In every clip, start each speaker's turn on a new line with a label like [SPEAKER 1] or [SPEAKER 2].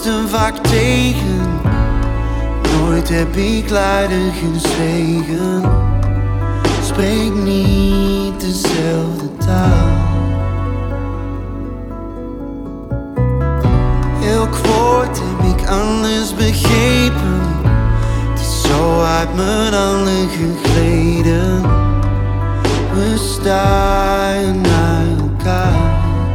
[SPEAKER 1] te vaak tegen. Nooit heb ik luider gezwegen. Spreek niet dezelfde taal. Elk woord heb ik anders begrepen. Het is zo uit mijn handen gegleden. We staan naar elkaar.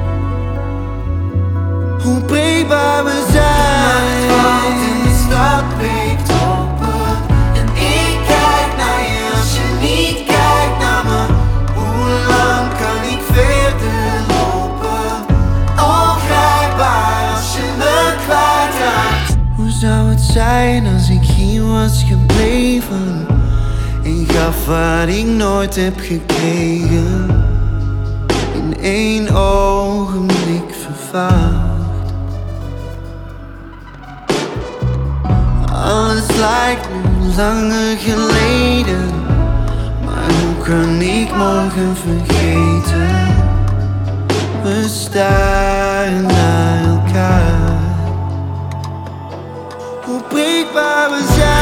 [SPEAKER 1] Hoe breekbaar we zijn.
[SPEAKER 2] Want in de stad breekt open en ik kijk naar je als je niet kijkt naar me. Hoe lang kan ik verder lopen? Ongrijpbaar als je me kwijtraakt.
[SPEAKER 1] Hoe zou het zijn als ik hier was gebleven en gaf wat ik nooit heb gekregen? In één ogenblik vervaagd. Alles lijkt nu langer geleden, maar hoe kan ik morgen vergeten? We staan naar elkaar. Hoe breekbaar we zijn.